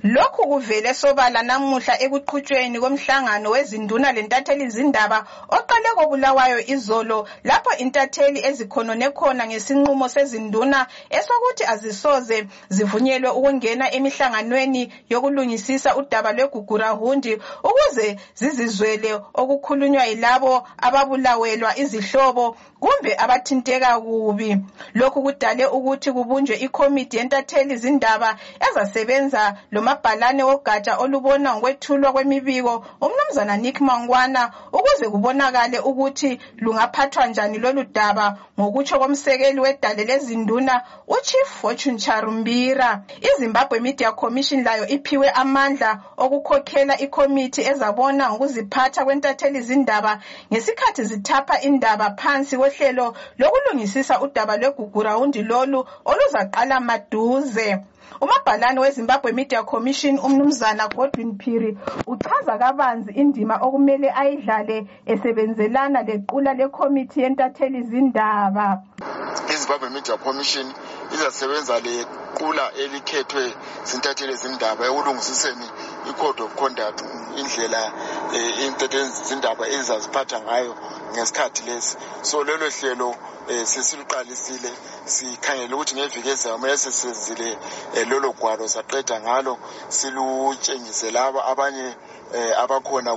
Lokhu kuvele sobala namuhla ekuqhutshweni komhlangano wezinduna lentatheli zindaba oqale koBulawayo izolo lapho intatheli ezikhonone khona ngesinqumo sezinduna esokuthi azisoze zivunyelwe ukungena emihlanganweni yokulungisisa udaba lweGugurahundi ukuze zizizwele okukhulunywa yilabo ababulawelwa izihlobo kumbe abathinteka kubi. Lokhu kudale ukuthi kubunjwe ikomiti yentatheli zindaba ezasebenza lomabhalane wogatsha olubona ngokwethulwa kwemibiko umnumzana Nick Mangwana ukuze kubonakale ukuthi lungaphathwa njani lolu daba ngokutsho komsekeli wedale lezinduna uChief Fortune Charumbira. iZimbabwe Media Commission layo iphiwe amandla okukhokhela ikomiti ezabona ngokuziphatha kwentatheli zindaba ngesikhathi zithapha indaba phansi kohlelo lokulungisisa udaba lweGugurahundi lolu oluzaqala maduze. Umabhalane weZimbabwe Media Commission umnumzana Godwin Phiri uchaza kabanzi indima okumele ayidlale esebenzelana lequla lekomiti yentatheli zindaba. iZimbabwe Media Commission izasebenza lequla elikhethwe zintatheli zindaba ekulungisiseni i-code of conduct indlela intatheli zindaba ezaziphatha ngayo ngesikhathi lesi. So lelo hlelo sesiluqalisile sikhangele ukuthi ngeviki ezayo mase senzile lolo gwalo saqeda ngalo silutshengise laba abanye abakhona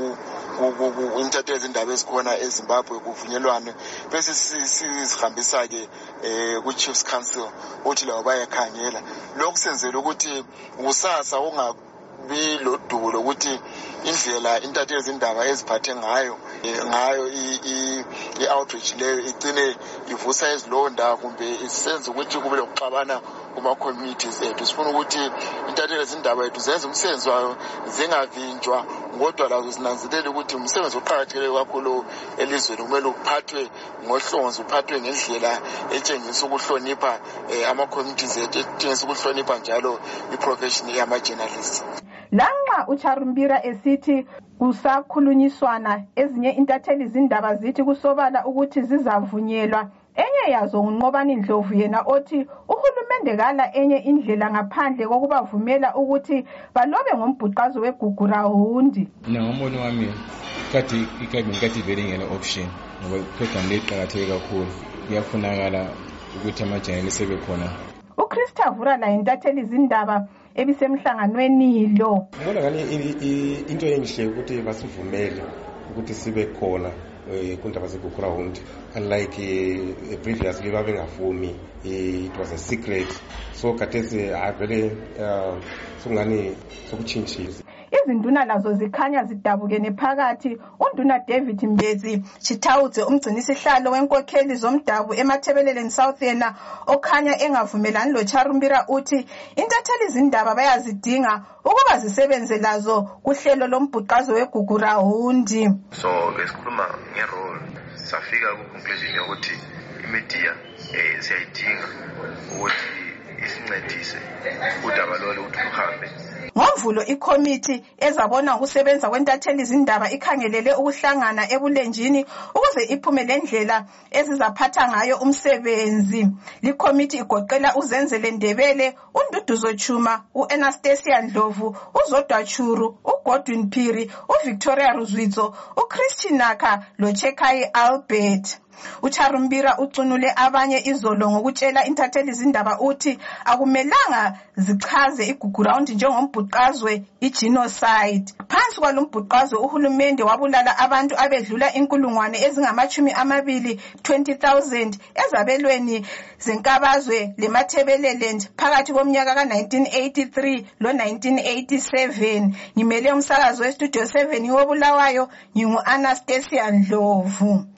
ku intatheli zindaba ezikhona eZimbabwe kuvunyelwane bese sizihambisa ke ku Chiefs Council uthi labo bayakhangela. Lokhu senzela ukuthi kusasa ungabi lodubo lokuthi indlela intatheli zindaba eziphathe ngayo i-outreach leyo igcine ivusa izilonda kumbe isenze ukuthi kube lokuxabana kuma-communities ethu. Sifuna ukuthi intatheli zindaba ethu zenze umsebenzi wayo zingavinjwa kodwa lazo zinanzelele ukuthi umsebenzi oqakathekile kakhulu elizweni kumele uphathwe ngohlonzi, uphathwe ngendlela etshengisa ukuhlonipha ama-communities ethu, etshengisa ukuhlonipha njalo i-profession yama-journalists. Lanxa uCharumbira esithi kusakhulunyiswana ezinye intatheli zindaba zithi kusobala ukuthi zizavunyelwa, enye yazo nguNqobani Ndlovu yena othi uhulumende kala enye indlela ngaphandle kokubavumela ukuthi balobe ngombhuqazo weGugurahundi. Ngombono wami ikhathi vele ngene option ngoba program leqhakatheke kakhulu iyafunakala ukuthi amajayeli sebekhona. uChrista Vura la intatheli zindaba ebisemhlanganweni lo. Ngibona ngani into enhle ukuthi basivumele ukuthi sibe khona kundaba zeGugurahundi. Unlike previously babengafuni, it was a secret. So kathesi avele sungani sokuchintshisa. Izinduna lazo zikhanya zidabukene phakathi. uNduna David Mbezi Chitawudze umgcinisihlalo wenkokheli zomdabu eMathebeleleni South yena okhanya engavumelani loCharumbira uthi intatheli zindaba bayazidinga ukuba zisebenze lazo kuhlelo lombhuqazo weGugurahundi. So besikhuluma ngerole safika ku-conclusion yokuthi imedia siyayidinga ukuthi isincedise udaba lolu ukuthi luhambe. NgoMvulo ikomiti ezabona ukusebenza kwentatheli zindaba ikhangelele ukuhlangana ebulenjini ukuze iphume lendlela ezizaphatha ngayo umsebenzi. Likomiti igoqela uZenzele Ndebele, uNduduzo Chuma, uAnastasia Ndlovu, uZodwa Churu, uGodwin Phiri, uVictoria Ruzwitso, uChristi Naka loChekai Albert. uCharumbira ucunule abanye izolo ngokutshela intatheli zindaba uthi akumelanga zichaze iGugurahundi njengombhuqazwe igenocide. Phansi kwalombhuqazwe uhulumende wabulala abantu abedlula inkulungwane ezingama-20 20,000 ezabelweni zenkabazwe leMathebeleland phakathi komnyaka ka-1983 lo-1987. Ngimele umsakazo weStudio 7 woBulawayo, ngingu-Anastasia Ndlovu.